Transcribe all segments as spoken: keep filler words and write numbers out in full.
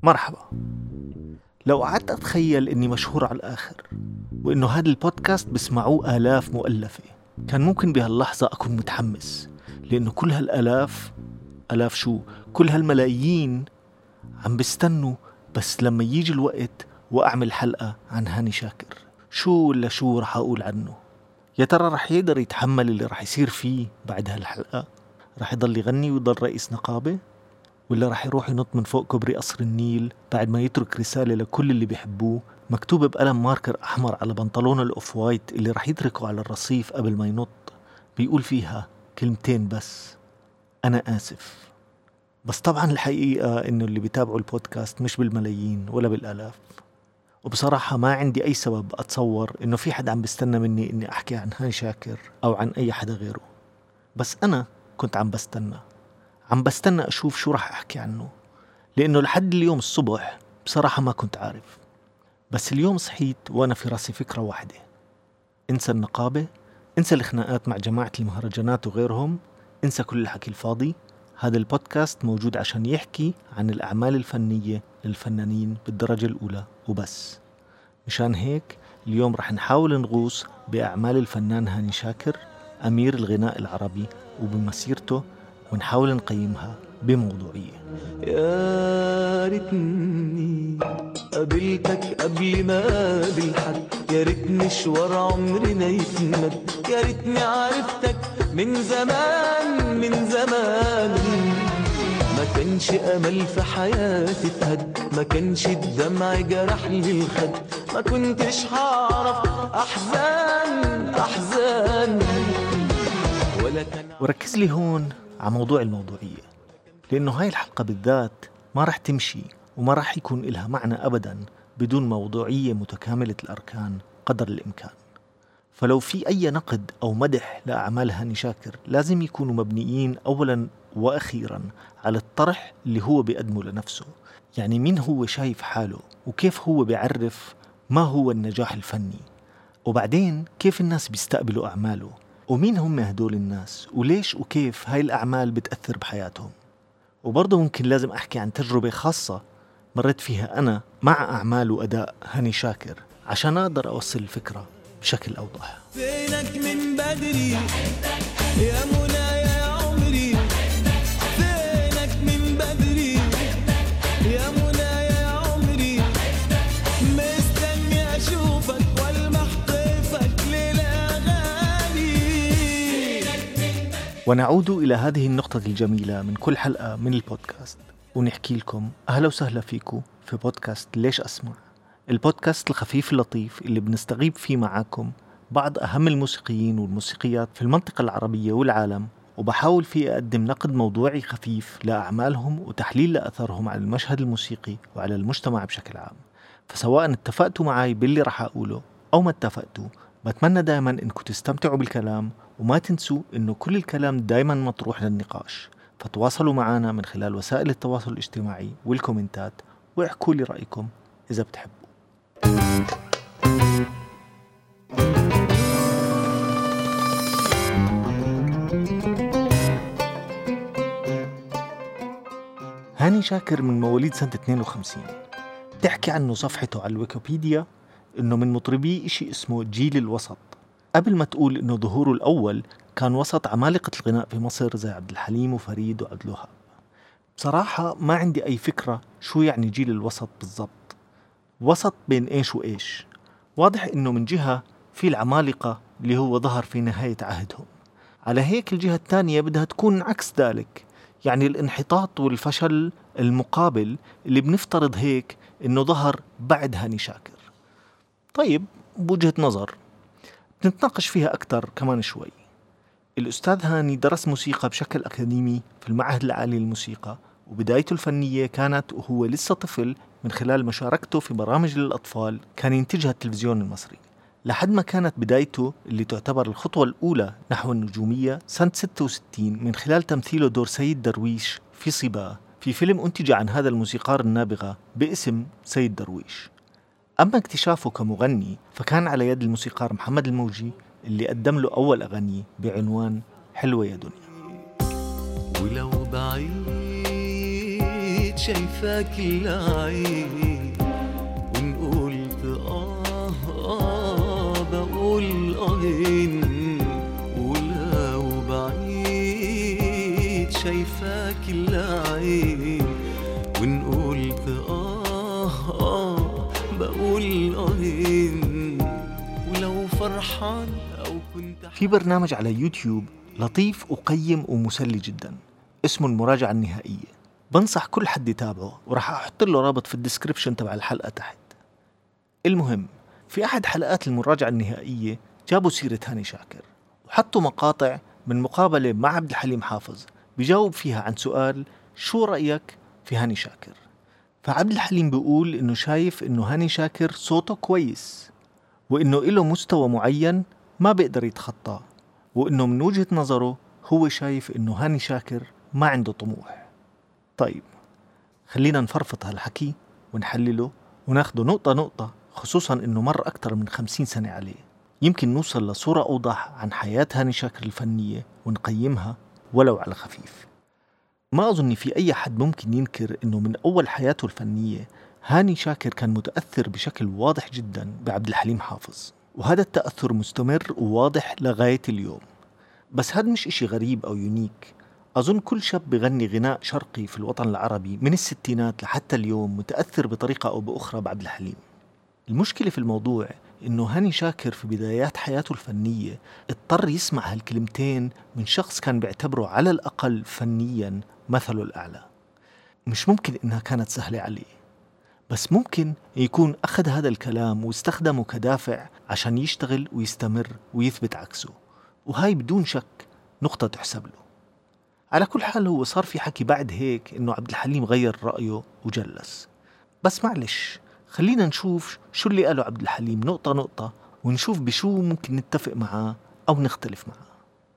مرحبا. لو قعدت أتخيل إني مشهور على الآخر وإنه هذا البودكاست بسمعوه آلاف مؤلفة، كان ممكن بهاللحظة أكون متحمس، لأنه كل هالآلاف آلاف شو كل هالملايين عم بستنوا بس لما يجي الوقت وأعمل حلقة عن هاني شاكر. شو ولا شو رح أقول عنه؟ يا ترى رح يقدر يتحمل اللي رح يصير فيه بعد هالحلقة؟ رح يضل يغني ويضل رئيس نقابة؟ ولا رح يروح ينط من فوق كوبري قصر النيل بعد ما يترك رسالة لكل اللي بيحبوه مكتوبة بقلم ماركر أحمر على بنطلون الأوف وايت اللي رح يتركه على الرصيف قبل ما ينط، بيقول فيها كلمتين بس: أنا آسف. بس طبعا الحقيقة إنه اللي بيتابعوا البودكاست مش بالملايين ولا بالآلاف، وبصراحة ما عندي أي سبب أتصور إنه في حد عم بستنى مني إني أحكي عن هاني شاكر أو عن أي حدا غيره. بس أنا كنت عم بستنى عم بستنى أشوف شو رح أحكي عنه، لأنه لحد اليوم الصبح بصراحة ما كنت عارف. بس اليوم صحيت وأنا في راسي فكرة واحدة: انسى النقابة، انسى الخناقات مع جماعة المهرجانات وغيرهم، انسى كل الحكي الفاضي. هذا البودكاست موجود عشان يحكي عن الأعمال الفنية للفنانين بالدرجة الأولى وبس. مشان هيك اليوم رح نحاول نغوص بأعمال الفنان هاني شاكر، أمير الغناء العربي، وبمسيرته، ونحاول نقيمها بموضوعية. يا ريتني قابلتك قبل ما قابل حد، يا ريت مشوار عمرنا يتمد، يا ريتني عرفتك من زمان من زمان. ما كانش أمل في حياتي تهد، ما كانش الدمع جرح لي الخد، ما كنتش هعرف أحزان أحزان ولا كان. وركز لي هون على موضوع الموضوعية، لأنه هاي الحلقة بالذات ما رح تمشي وما رح يكون إلها معنى أبدا بدون موضوعية متكاملة الأركان قدر الإمكان. فلو في أي نقد أو مدح لأعمال هاني شاكر لازم يكونوا مبنيين أولا وأخيرا على الطرح اللي هو بيقدمه لنفسه، يعني مين هو شايف حاله وكيف هو بيعرف ما هو النجاح الفني، وبعدين كيف الناس بيستقبلوا أعماله، ومين هم هدول الناس وليش وكيف هاي الأعمال بتأثر بحياتهم. وبرضه ممكن لازم أحكي عن تجربة خاصة مرت فيها أنا مع أعمال وأداء هاني شاكر عشان أقدر أوصل الفكرة بشكل أوضح. فينك من بدري يا منى يا عمري، فينك من بدري يا منى يا عمري، مستني أشوفك والمح طيفك للأغاني. ونعود إلى هذه النقطة الجميلة من كل حلقة من البودكاست ونحكي لكم أهلا وسهلا فيكم في بودكاست ليش أسمع، البودكاست الخفيف اللطيف اللي بنستغيب فيه معاكم بعض أهم الموسيقيين والموسيقيات في المنطقة العربية والعالم، وبحاول فيه أقدم نقد موضوعي خفيف لأعمالهم وتحليل لأثرهم على المشهد الموسيقي وعلى المجتمع بشكل عام. فسواء اتفقتوا معي باللي رح أقوله أو ما اتفقتوا، بتمنى دائما إنكم تستمتعوا بالكلام، وما تنسوا إنه كل الكلام دائما مطروح للنقاش. فتواصلوا معنا من خلال وسائل التواصل الاجتماعي والكومنتات، واحكوا لي رأيكم إذا بتحبوا. هاني شاكر من مواليد سنة اثنين وخمسين. تحكي عنه صفحته على الويكيبيديا إنه من مطربي إشي اسمه جيل الوسط، قبل ما تقول إنه ظهوره الأول كان وسط عمالقة الغناء في مصر زي عبد الحليم وفريد وعبد الوهاب. بصراحة ما عندي أي فكرة شو يعني جيل الوسط بالضبط، وسط بين إيش وإيش. واضح إنه من جهة في العمالقة اللي هو ظهر في نهاية عهدهم، على هيك الجهة الثانية بدها تكون عكس ذلك، يعني الانحطاط والفشل المقابل اللي بنفترض هيك إنه ظهر بعد هاني شاكر. طيب بوجهة نظر بنتناقش فيها أكتر كمان شوي. الأستاذ هاني درس موسيقى بشكل أكاديمي في المعهد العالي للموسيقى، وبدايته الفنية كانت وهو لسه طفل من خلال مشاركته في برامج للأطفال كان ينتجها التلفزيون المصري، لحد ما كانت بدايته اللي تعتبر الخطوة الأولى نحو النجومية سنة ستة وستين من خلال تمثيله دور سيد درويش في صبا في فيلم أنتج عن هذا الموسيقار النابغة باسم سيد درويش. أما اكتشافه كمغني فكان على يد الموسيقار محمد الموجي اللي قدم له أول أغاني بعنوان حلوة يا دنيا. ولو بعيد بقيت شايفاك العين، وإن قلت آه آه بقول آهين، ولو بعيد شايفاك العين، وإن قلت آه آه بقول آهين، ولو فرحان أو كنت. في برنامج على يوتيوب لطيف وقيم ومسلي جدا اسمه المراجعة النهائية، بنصح كل حد يتابعه، وراح أحط له رابط في الديسكريبشن تبع الحلقة تحت. المهم، في أحد حلقات المراجعة النهائية جابوا سيرة هاني شاكر، وحطوا مقاطع من مقابلة مع عبد الحليم حافظ بيجاوب فيها عن سؤال شو رأيك في هاني شاكر. فعبد الحليم بيقول إنه شايف إنه هاني شاكر صوته كويس، وإنه إله مستوى معين ما بيقدر يتخطاه، وإنه من وجهة نظره هو شايف إنه هاني شاكر ما عنده طموح. طيب، خلينا نفرفط هالحكي ونحلله وناخده نقطة نقطة، خصوصاً إنه مر أكتر من خمسين سنة عليه. يمكن نوصل لصورة أوضح عن حياة هاني شاكر الفنية ونقيمها ولو على خفيف. ما أظن في أي حد ممكن ينكر إنه من أول حياته الفنية هاني شاكر كان متأثر بشكل واضح جداً بعبد الحليم حافظ، وهذا التأثر مستمر وواضح لغاية اليوم. بس هذا مش إشي غريب أو يونيك. أظن كل شاب بغني غناء شرقي في الوطن العربي من الستينات لحتى اليوم متأثر بطريقة أو بأخرى بعبد الحليم. المشكلة في الموضوع إنه هاني شاكر في بدايات حياته الفنية اضطر يسمع هالكلمتين من شخص كان بيعتبره على الأقل فنياً مثله الأعلى. مش ممكن إنها كانت سهلة عليه، بس ممكن يكون أخذ هذا الكلام واستخدمه كدافع عشان يشتغل ويستمر ويثبت عكسه، وهاي بدون شك نقطة تحسب له. على كل حال، هو صار في حكي بعد هيك إنه عبد الحليم غير رأيه وجلس. بس معلش، خلينا نشوف شو اللي قاله عبد الحليم نقطة نقطة، ونشوف بشو ممكن نتفق معاه أو نختلف معاه.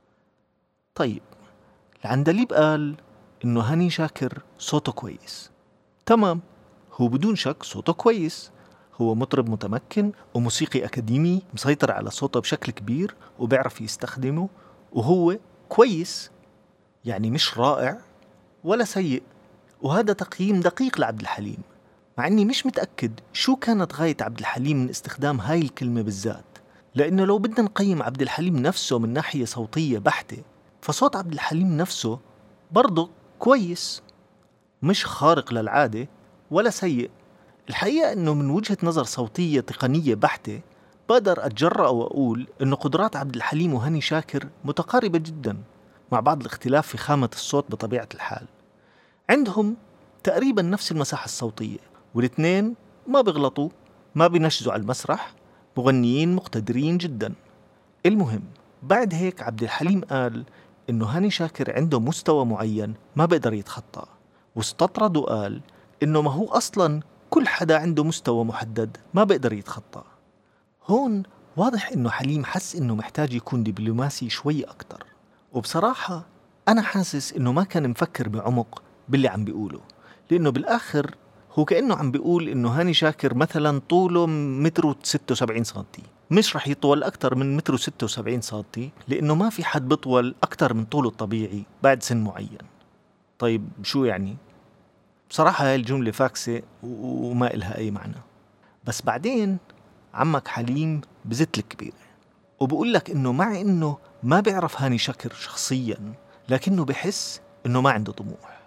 طيب، العندليب قال إنه هاني شاكر صوته كويس. تمام، هو بدون شك صوته كويس، هو مطرب متمكن وموسيقي أكاديمي مسيطر على صوته بشكل كبير وبيعرف يستخدمه، وهو كويس، يعني مش رائع ولا سيء. وهذا تقييم دقيق لعبد الحليم، مع أني مش متأكد شو كانت غاية عبد الحليم من استخدام هاي الكلمة بالذات، لأنه لو بدنا نقيم عبد الحليم نفسه من ناحية صوتية بحتة، فصوت عبد الحليم نفسه برضه كويس، مش خارق للعادة ولا سيء. الحقيقة أنه من وجهة نظر صوتية تقنية بحتة بقدر أتجرأ وأقول أنه قدرات عبد الحليم وهاني شاكر متقاربة جدا، مع بعض الاختلاف في خامة الصوت بطبيعة الحال. عندهم تقريبا نفس المساحة الصوتية، والاثنين ما بيغلطوا، ما بينشزوا على المسرح، مغنيين مقتدرين جدا. المهم، بعد هيك عبد الحليم قال إنه هاني شاكر عنده مستوى معين ما بقدر يتخطى، واستطرد وقال إنه ما هو أصلا كل حدا عنده مستوى محدد ما بقدر يتخطى. هون واضح إنه حليم حس إنه محتاج يكون دبلوماسي شوي أكتر، وبصراحة أنا حاسس إنه ما كان مفكر بعمق باللي عم بيقوله، لأنه بالآخر هو كأنه عم بيقول إنه هاني شاكر مثلا طوله متر وستة وسبعين سنتي، مش رح يطول أكتر من متر وستة وسبعين سنتي، لأنه ما في حد بيطول أكتر من طوله الطبيعي بعد سن معين. طيب شو يعني؟ بصراحة هاي الجملة فاكسة وما إلها أي معنى. بس بعدين عمك حليم بزت الكبيرة وبقول لك إنه مع إنه ما بيعرف هاني شاكر شخصيا، لكنه بحس إنه ما عنده طموح.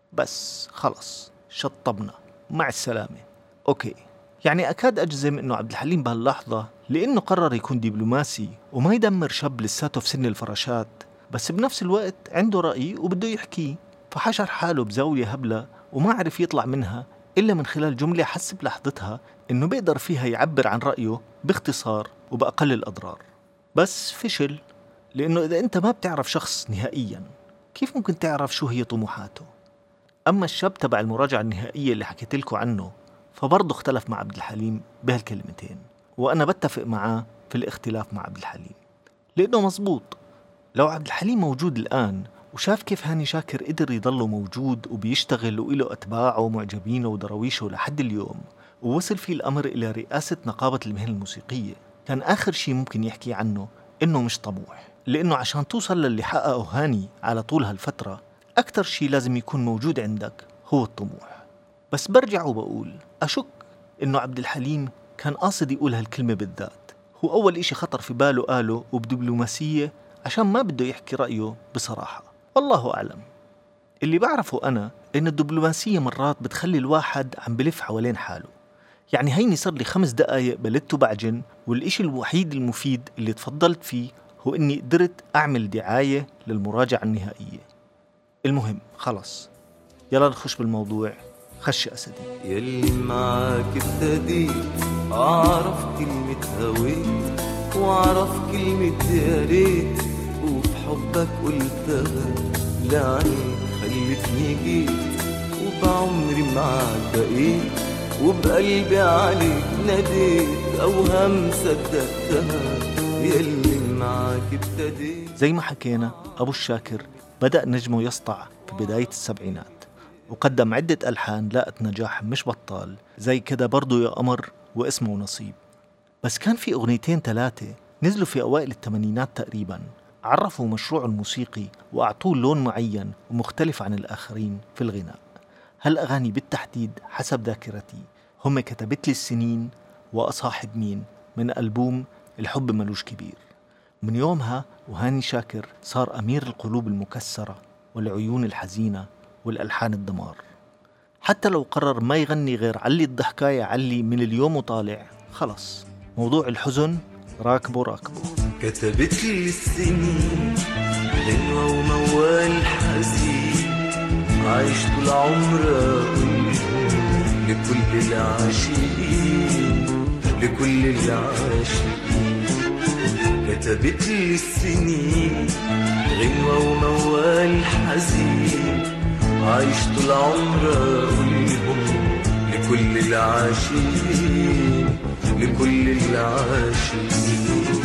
بس خلص، شطبنا، مع السلامة. أوكي، يعني أكاد أجزم إنه عبد الحليم بهاللحظة لأنه قرر يكون دبلوماسي وما يدمر شاب لساته في سن الفراشات، بس بنفس الوقت عنده رأي وبده يحكيه، فحشر حاله بزاوية هبلة وما عرف يطلع منها إلا من خلال جملة حس بلحظتها إنه بيقدر فيها يعبر عن رأيه باختصار وبأقل الأضرار. بس فشل، لأنه إذا أنت ما بتعرف شخص نهائياً، كيف ممكن تعرف شو هي طموحاته؟ أما الشاب تبع المراجعة النهائية اللي حكيت لكم عنه فبرضه اختلف مع عبد الحليم بهالكلمتين، وأنا بتفق معاه في الاختلاف مع عبد الحليم، لأنه مزبوط. لو عبد الحليم موجود الآن وشاف كيف هاني شاكر قدر يضله موجود وبيشتغل وإله أتباعه ومعجبينه ودرويشه لحد اليوم، ووصل فيه الأمر إلى رئاسة نقابة المهن الموسيقية، كان آخر شيء ممكن يحكي عنه إنه مش طموح. لأنه عشان توصل للي حققه هاني على طول هالفترة، أكتر شيء لازم يكون موجود عندك هو الطموح. بس برجع وبقول أشك إنه عبد الحليم كان قاصد يقول هالكلمة بالذات. هو أول إشي خطر في باله قاله وبدبلوماسية عشان ما بده يحكي رأيه بصراحة، والله أعلم. اللي بعرفه أنا إن الدبلوماسية مرات بتخلي الواحد عم بلف حوالين حاله. يعني هيني صار لي خمس دقايق بلت وبعجن، والإشي الوحيد المفيد اللي تفضلت فيه هو إني قدرت أعمل دعاية للمراجعة النهائية. المهم خلص، يلا نخش بالموضوع. خش أسدي. يلي معاك ابتديت أعرف كلمة هويت وأعرف كلمة يا ريت، وفي حبك قلتها لعنك خلتني جيت، وبعمري معاك بقيت، وبقلبي عليك ناديت، أوهام صدقتها يلي معاك ابتديت. زي ما حكينا، أبو الشاكر بدأ نجمه يسطع في بداية السبعينات، وقدم عدة ألحان لاقت نجاح مش بطال، زي كده برضو يا قمر واسمه نصيب. بس كان في أغنيتين ثلاثة نزلوا في أوائل الثمانينات تقريباً، عرفوا مشروعه الموسيقي وأعطوه لون معين ومختلف عن الآخرين في الغناء. هالأغاني بالتحديد حسب ذاكرتي هم كتبت لي السنين وأصاحب مين من ألبوم الحب ملوش كبير. من يومها وهاني شاكر صار أمير القلوب المكسرة والعيون الحزينة والألحان الدمار. حتى لو قرر ما يغني غير علي الضحكاية علي من اليوم وطالع، خلص موضوع الحزن راكبه راكبه. كتبت لي السنين غنوة وموال حزين، عايش طول عمر أقولهم لكل العاشقين، لكل العاشقين. كتبت لي السنين غنوة وموال حزين، عايش طول عمر أقولهم لكل العاشقين، لكل العاشقين.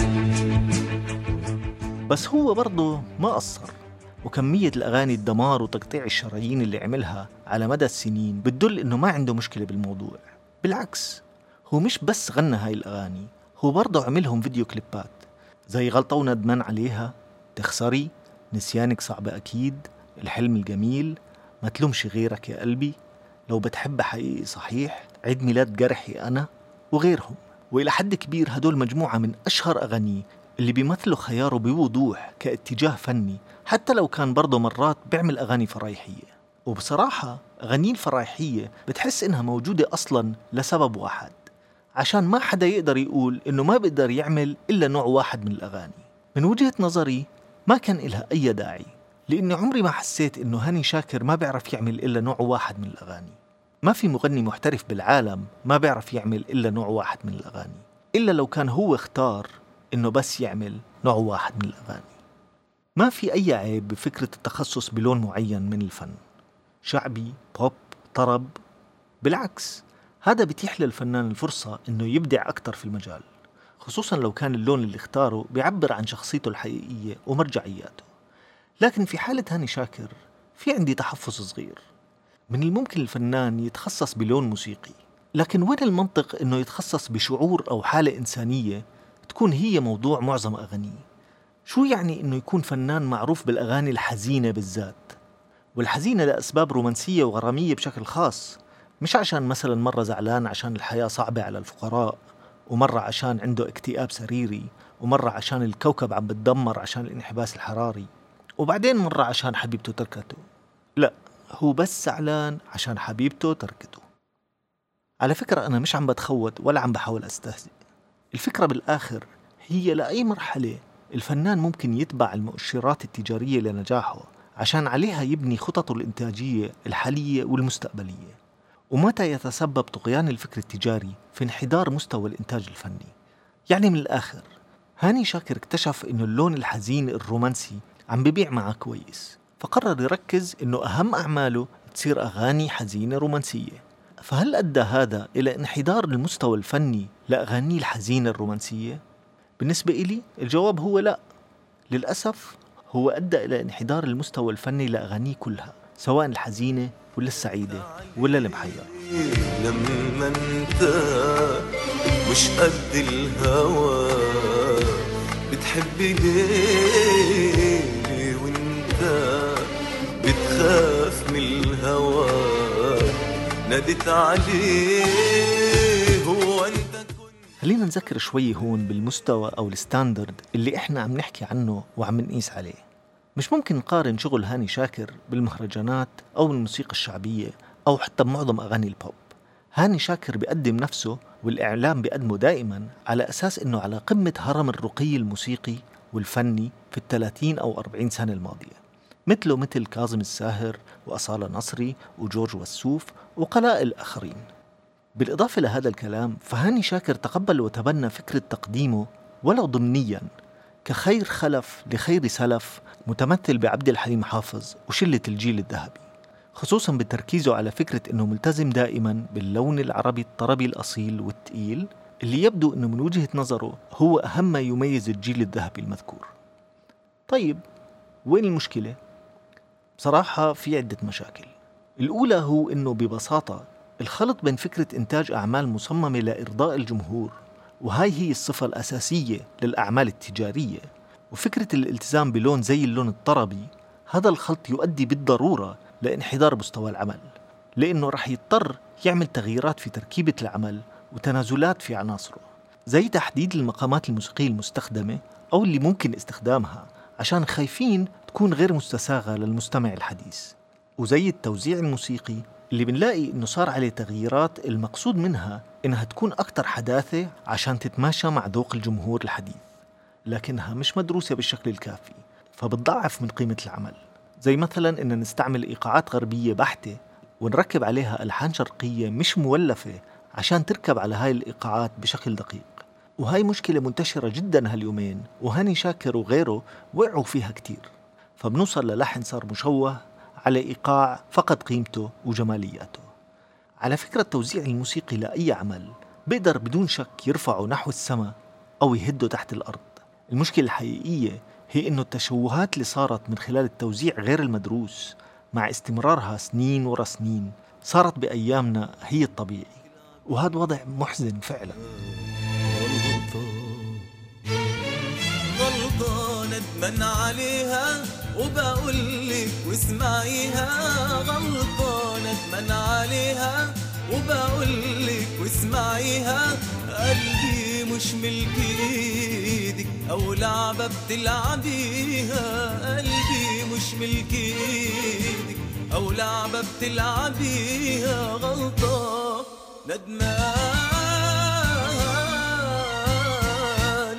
بس هو برضه ما قصر، وكمية الأغاني الدمار وتقطيع الشرايين اللي عملها على مدى السنين بتدل إنه ما عنده مشكلة بالموضوع. بالعكس، هو مش بس غنى هاي الأغاني، هو برضه عملهم فيديو كليبات زي غلطة وندمان عليها، تخسري، نسيانك صعب أكيد، الحلم الجميل، ما تلومش غيرك يا قلبي، لو بتحب حقيقي صحيح، عيد ميلاد جرحي أنا، وغيرهم. وإلى حد كبير هدول مجموعة من أشهر أغانيه اللي بيمثلوا خياره بوضوح كاتجاه فني، حتى لو كان برضه مرات بيعمل أغاني فرايحية. وبصراحة أغانيه الفرايحية بتحس إنها موجودة أصلاً لسبب واحد، عشان ما حدا يقدر يقول إنه ما بيقدر يعمل إلا نوع واحد من الأغاني. من وجهة نظري ما كان إلها أي داعي، لأني عمري ما حسيت إنه هاني شاكر ما بيعرف يعمل إلا نوع واحد من الأغاني. ما في مغني محترف بالعالم ما بيعرف يعمل إلا نوع واحد من الأغاني، إلا لو كان هو اختار إنه بس يعمل نوع واحد من الأغاني. ما في أي عيب بفكرة التخصص بلون معين من الفن، شعبي، بوب، طرب. بالعكس، هذا بيتيح للفنان الفرصة إنه يبدع أكتر في المجال، خصوصاً لو كان اللون اللي اختاره بيعبر عن شخصيته الحقيقية ومرجعياته. لكن في حالة هاني شاكر في عندي تحفظ صغير. من الممكن الفنان يتخصص بلون موسيقي، لكن وين المنطق إنه يتخصص بشعور أو حالة إنسانية تكون هي موضوع معظم أغانيه؟ شو يعني إنه يكون فنان معروف بالأغاني الحزينة بالذات، والحزينة لأسباب رومانسية وغرامية بشكل خاص، مش عشان مثلا مرة زعلان عشان الحياة صعبة على الفقراء، ومرة عشان عنده اكتئاب سريري، ومرة عشان الكوكب عم بتدمر عشان الانحباس الحراري، وبعدين مرة عشان حبيبته تركته. لا، هو بس زعلان عشان حبيبته تركته. على فكرة أنا مش عم بتخوت ولا عم بحاول أستهزئ. الفكرة بالآخر هي لأي مرحلة الفنان ممكن يتبع المؤشرات التجارية لنجاحه عشان عليها يبني خططه الإنتاجية الحالية والمستقبلية. ومتى يتسبب طغيان الفكر التجاري في انحدار مستوى الإنتاج الفني. يعني من الآخر، هاني شاكر اكتشف إنه اللون الحزين الرومانسي عم ببيع معه كويس، فقرر يركز إنه أهم أعماله تصير أغاني حزينة رومانسية. فهل أدى هذا إلى انحدار المستوى الفني لأغاني الحزينة الرومانسية؟ بالنسبة إلي الجواب هو لا. للأسف هو أدى إلى انحدار المستوى الفني لأغانيه كلها، سواء الحزينة ولا السعيدة ولا المحيرة. لما انت مش قد الهوى بتحبي ليه، وانت بتخاف من الهوى نادت عليه هو أنت كنت. خلينا نذكر شوي هون بالمستوى أو الستاندرد اللي إحنا عم نحكي عنه وعم نقيس عليه. مش ممكن نقارن شغل هاني شاكر بالمهرجانات أو الموسيقى الشعبية أو حتى بمعظم أغاني البوب. هاني شاكر بيقدم نفسه والإعلام بيقدمه دائما على أساس إنه على قمة هرم الرقي الموسيقي والفني في الثلاثين أو أربعين سنة الماضية، مثله مثل كاظم الساهر وأصالة نصري وجورج وسوف وقلائل آخرين. بالإضافة لهذا الكلام، فهاني شاكر تقبل وتبنى فكرة تقديمه ولو ضمنيا كخير خلف لخير سلف، متمثل بعبد الحليم حافظ وشلة الجيل الذهبي، خصوصا بتركيزه على فكرة أنه ملتزم دائما باللون العربي الطربي الأصيل والتقيل، اللي يبدو أنه من وجهة نظره هو أهم ما يميز الجيل الذهبي المذكور. طيب وين المشكلة؟ بصراحة في عدة مشاكل. الأولى هو أنه ببساطة الخلط بين فكرة إنتاج أعمال مصممة لإرضاء الجمهور، وهاي هي الصفة الأساسية للأعمال التجارية، وفكرة الالتزام بلون زي اللون الطربي، هذا الخلط يؤدي بالضرورة لانحدار مستوى العمل، لأنه رح يضطر يعمل تغييرات في تركيبة العمل وتنازلات في عناصره، زي تحديد المقامات الموسيقية المستخدمة أو اللي ممكن استخدامها عشان خايفين تكون غير مستساغة للمستمع الحديث، وزي التوزيع الموسيقي اللي بنلاقي إنه صار عليه تغييرات المقصود منها إنها تكون أكتر حداثة عشان تتماشى مع ذوق الجمهور الحديث، لكنها مش مدروسة بالشكل الكافي فبتضعف من قيمة العمل. زي مثلا إن نستعمل إيقاعات غربية بحتة ونركب عليها ألحان شرقية مش مولفة عشان تركب على هاي الإيقاعات بشكل دقيق، وهاي مشكلة منتشرة جدا هاليومين، وهاني شاكر وغيره وقعوا فيها كتير، فبنوصل للحن صار مشوه على إيقاع فقد قيمته وجمالياته. على فكرة التوزيع الموسيقي لأي عمل بيقدر بدون شك يرفعه نحو السماء أو يهده تحت الأرض. المشكلة الحقيقية هي إنه التشوهات اللي صارت من خلال التوزيع غير المدروس مع استمرارها سنين ورا سنين صارت بأيامنا هي الطبيعي، وهذا وضع محزن فعلا. غلطة ندمن عليها وبقول لك واسمعيها، غلطة ندمن عليها وبقول لك واسمعيها، قلبي مش ملك ايدك او لعبة بتلعبيها، قلبي مش ملك ايدك او لعبة بتلعبيها، غلطة ندمان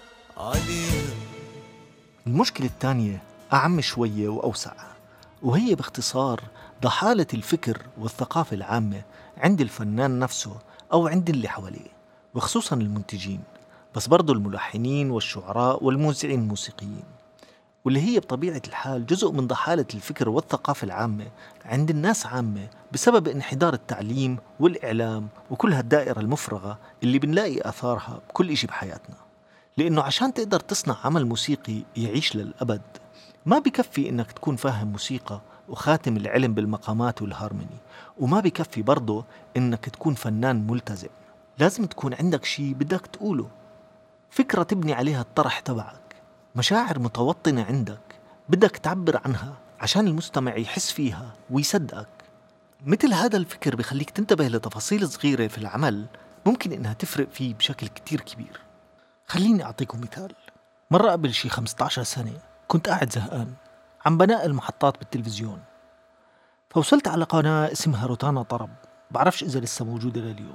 عليها. المشكلة الثانية أعم شوية وأوسع، وهي باختصار ضحالة الفكر والثقافة العامة عند الفنان نفسه أو عند اللي حواليه، وخصوصا المنتجين، بس برضو الملحنين والشعراء والموزعين الموسيقيين، واللي هي بطبيعة الحال جزء من ضحالة الفكر والثقافة العامة عند الناس عامة بسبب انحدار التعليم والإعلام وكل هالدائرة المفرغة اللي بنلاقي آثارها بكل إشي بحياتنا. لأنه عشان تقدر تصنع عمل موسيقي يعيش للأبد ما بكفي إنك تكون فاهم موسيقى وخاتم العلم بالمقامات والهارموني، وما بكفي برضو إنك تكون فنان ملتزم، لازم تكون عندك شي بدك تقوله، فكرة تبني عليها الطرح تبعك، مشاعر متوطنة عندك بدك تعبر عنها عشان المستمع يحس فيها ويصدقك. مثل هذا الفكر بخليك تنتبه لتفاصيل صغيرة في العمل ممكن إنها تفرق فيه بشكل كتير كبير. خليني أعطيكم مثال. مرة قبل شي خمسة عشر سنة كنت قاعد زهقان عم بنقل محطات بالتلفزيون، فوصلت على قناة اسمها روتانا طرب، بعرفش إذا لسه موجودة لليوم.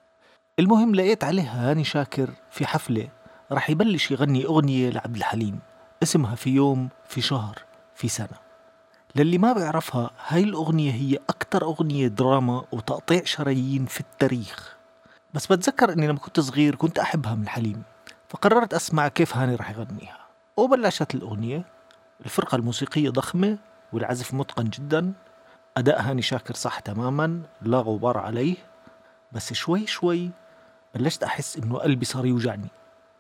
المهم لقيت عليها هاني شاكر في حفلة رح يبلش يغني أغنية لعبد الحليم اسمها في يوم في شهر في سنة. للي ما بيعرفها، هاي الأغنية هي أكتر أغنية دراما وتقطيع شرايين في التاريخ، بس بتذكر أني لما كنت صغير كنت أحبها من حليم، فقررت أسمع كيف هاني رح يغنيها. وبلشت الأغنية، الفرقة الموسيقية ضخمة والعزف متقن جدا، أداء هاني شاكر صح تماما لا غبار عليه، بس شوي شوي بلشت أحس إنه قلبي صار يوجعني،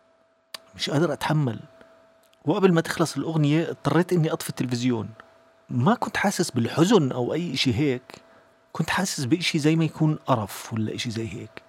مش قادر أتحمل. وقبل ما تخلص الأغنية اضطريت إني أطفي التلفزيون. ما كنت حاسس بالحزن أو أي إشي هيك، كنت حاسس بإشي زي ما يكون قرف ولا إشي زي هيك،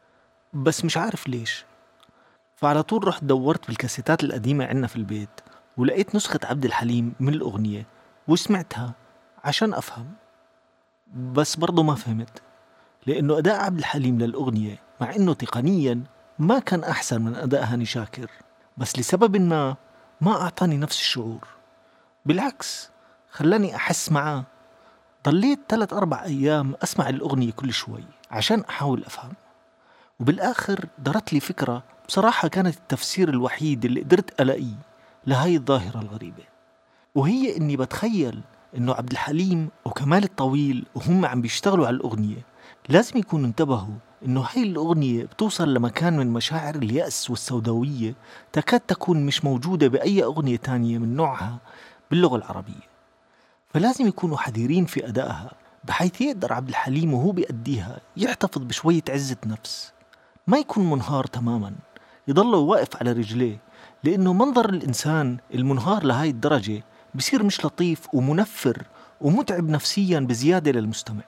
بس مش عارف ليش. فعلى طول رحت دورت بالكاسيتات القديمة عنا في البيت ولقيت نسخة عبد الحليم من الأغنية وسمعتها عشان أفهم، بس برضو ما فهمت. لأنه أداء عبد الحليم للأغنية مع أنه تقنياً ما كان أحسن من أداء هاني شاكر، بس لسبب ما ما أعطاني نفس الشعور. بالعكس خلاني أحس معاه. ضليت ثلاث أربع أيام أسمع الأغنية كل شوي عشان أحاول أفهم، وبالآخر درت لي فكرة بصراحة كانت التفسير الوحيد اللي قدرت ألاقيه لهاي الظاهرة الغريبة، وهي إني بتخيل إنه عبد الحليم وكمال الطويل وهم عم بيشتغلوا على الأغنية لازم يكونوا انتبهوا إنه هاي الأغنية بتوصل لمكان من مشاعر اليأس والسوداوية تكاد تكون مش موجودة بأي أغنية تانية من نوعها باللغة العربية، فلازم يكونوا حذرين في أدائها بحيث يقدر عبد الحليم وهو بيأديها يحتفظ بشوية عزة نفس، ما يكون منهار تماماً، يضله واقف على رجليه، لأنه منظر الإنسان المنهار لهاي الدرجة بصير مش لطيف ومنفر ومتعب نفسياً بزيادة للمستمع.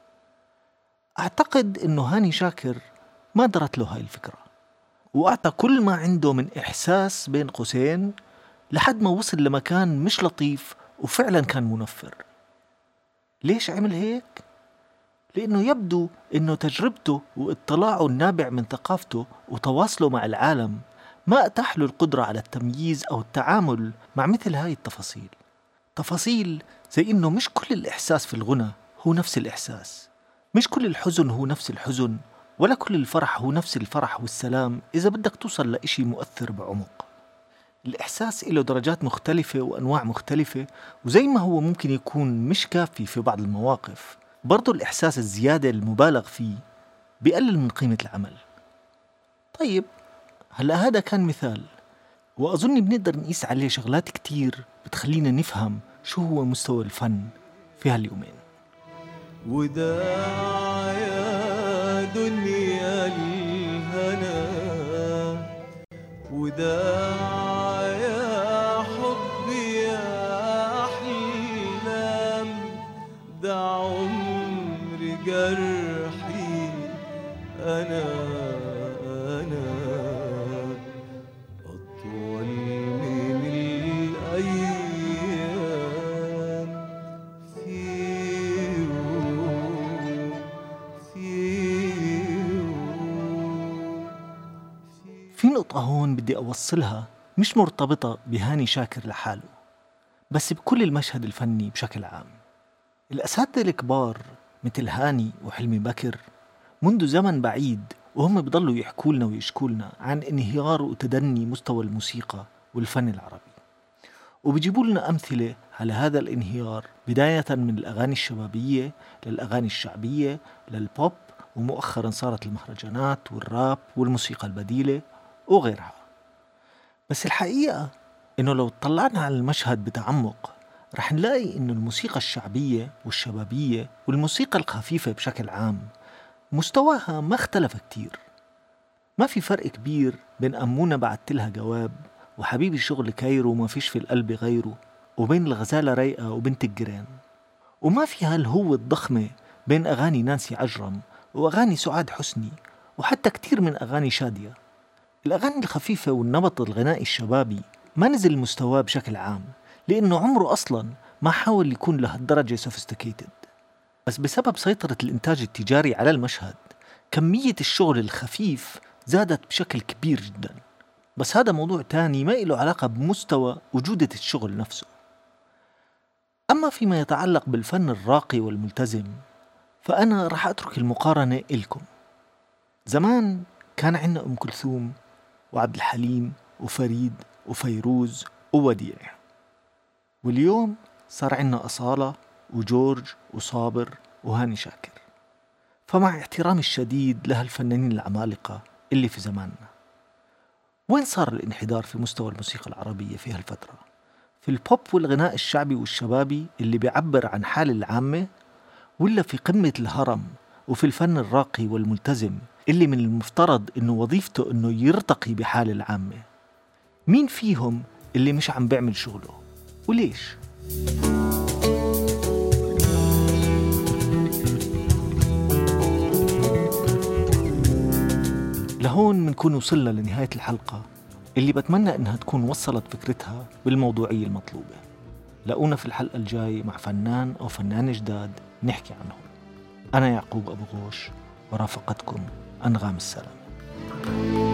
أعتقد إنه هاني شاكر ما درت له هاي الفكرة، وأعطى كل ما عنده من إحساس بين قوسين لحد ما وصل لمكان مش لطيف وفعلاً كان منفر. ليش عمل هيك؟ لأنه يبدو إنه تجربته واطلاعه النابع من ثقافته وتواصله مع العالم ما أتاح له القدرة على التمييز أو التعامل مع مثل هاي التفاصيل. تفاصيل زي إنه مش كل الإحساس في الغنى هو نفس الإحساس، مش كل الحزن هو نفس الحزن، ولا كل الفرح هو نفس الفرح والسلام إذا بدك توصل لإشي مؤثر بعمق. الإحساس له درجات مختلفة وأنواع مختلفة، وزي ما هو ممكن يكون مش كافي في بعض المواقف، برضو الإحساس الزيادة المبالغ فيه بيقلل من قيمة العمل. طيب هلأ هذا كان مثال، وأظن بنقدر نقيس عليه شغلات كتير بتخلينا نفهم شو هو مستوى الفن في هاليومين. وداع يا دنيا الهنا، وداع يا حبي يا أحلام، ده عمر جرحي أنا أنا أطول من الأيام، في يوم في يوم في نقطة هون بدي أوصلها مش مرتبطة بهاني شاكر لحاله، بس بكل المشهد الفني بشكل عام. الأساتذة الكبار مثل هاني وحلمي بكر منذ زمن بعيد وهم بيضلوا يحكوا لنا ويشكوا لنا عن انهيار وتدني مستوى الموسيقى والفن العربي، وبيجيبوا لنا أمثلة على هذا الانهيار بداية من الأغاني الشبابية للأغاني الشعبية للبوب، ومؤخرا صارت المهرجانات والراب والموسيقى البديلة وغيرها. بس الحقيقة إنه لو اطلعنا على المشهد بتعمق رح نلاقي إنه الموسيقى الشعبية والشبابية والموسيقى الخفيفة بشكل عام مستواها ما اختلف كتير. ما في فرق كبير بين أمونة بعتلها جواب وحبيبي الشغل كايرو وما فيش في القلب غيره، وبين الغزالة رايقة وبنت الجيران، وما في هالهوة الضخمة بين أغاني نانسي عجرم وأغاني سعاد حسني وحتى كتير من أغاني شادية. الأغاني الخفيفة والنمط الغنائي الشبابي ما نزل مستواه بشكل عام لأنه عمره أصلاً ما حاول يكون لهالدرجة سوفيستيكيتد، بس بسبب سيطرة الإنتاج التجاري على المشهد كمية الشغل الخفيف زادت بشكل كبير جداً. بس هذا موضوع تاني ما له علاقة بمستوى وجودة الشغل نفسه. أما فيما يتعلق بالفن الراقي والملتزم فأنا رح أترك المقارنة إلكم. زمان كان عندنا أم كلثوم وعبد الحليم وفريد وفيروز ووديع، واليوم صار عندنا أصالة وجورج وصابر وهاني شاكر. فمع احترامي الشديد لهالفنانين العمالقة اللي في زماننا، وين صار الانحدار في مستوى الموسيقى العربية في هالفترة؟ في البوب والغناء الشعبي والشبابي اللي بيعبر عن حال العامة، ولا في قمة الهرم وفي الفن الراقي والملتزم اللي من المفترض إنه وظيفته إنه يرتقي بحال العامة؟ مين فيهم اللي مش عم بيعمل شغله وليش؟ لهون منكون وصلنا لنهاية الحلقة اللي بتمنى إنها تكون وصلت فكرتها بالموضوعية المطلوبة. لاقونا في الحلقة الجاي مع فنان أو فنانة جداد نحكي عنهم. أنا يعقوب أبو غوش، ورافقتكم أنغام السلام.